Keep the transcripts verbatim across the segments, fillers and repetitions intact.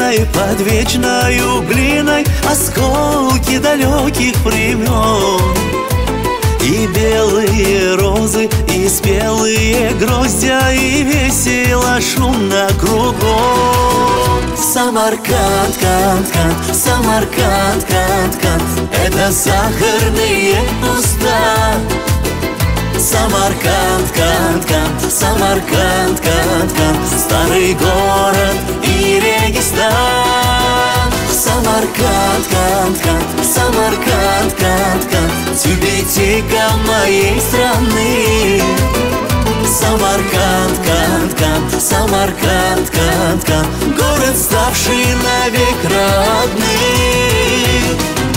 Снежной под вечною глиной осколки далеких времен. И белые розы, и спелые гроздья, и весело шумно кругом. Самарканд, Канд, Канд, Самарканд, Канд, Канд, это сахарные уста. Самарканд, Канд, Канд, Самарканд, Канд, Канд, старый город и Регистан. Самарканд, Канд, Канд, Самарканд, Канд, Канд, тюбетейка моей страны. Самарканд, Канд, Канд, Самарканд, Канд, Канд, город, ставший навек родным.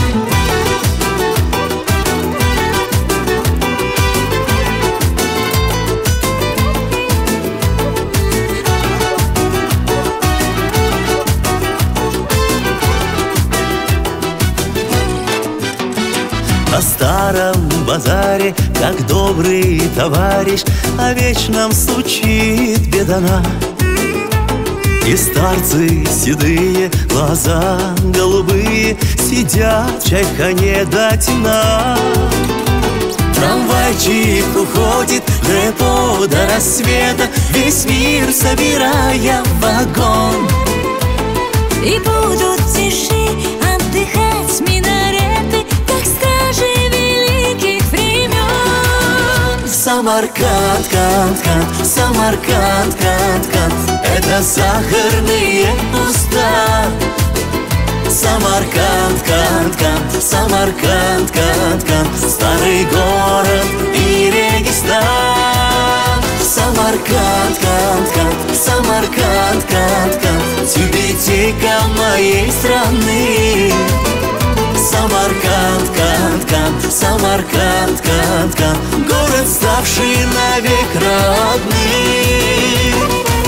На старом базаре, как добрый товарищ, о вечном стучит бедана. И старцы седые, глаза голубые, сидят в чайхане до темна. Трамвайчик уходит рэпо до рассвета, весь мир собирая в вагон. И будут тиши отдыхать минареты, как стражи великих времен. Самарканд, Канд, Канд, Самарканд, Канд, Канд, это сахарные уста. Самарканд, Канд, Канд, Самарканд, Канд, Канд, старый город и Регистан. Самарканд, Канд, Канд, Самарканд, Канд, Канд, тюбетейка моей страны. Самарканд, Канд, Канд, Самарканд, Канд, Канд, город, ставший навек родным.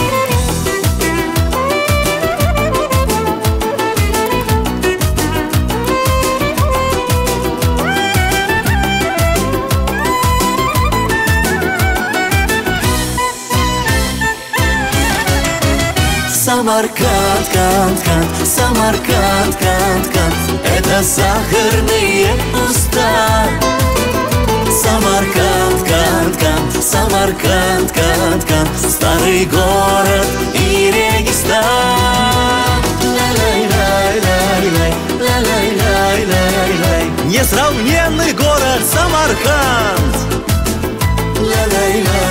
Самарканд, Канд, Канд, Самарканд, Канд, Канд, это сахарные уста. Самарканд, Канд, Канд, Самарканд, Канд, Канд, старый город и Регистан. Несравненный город Самарканд.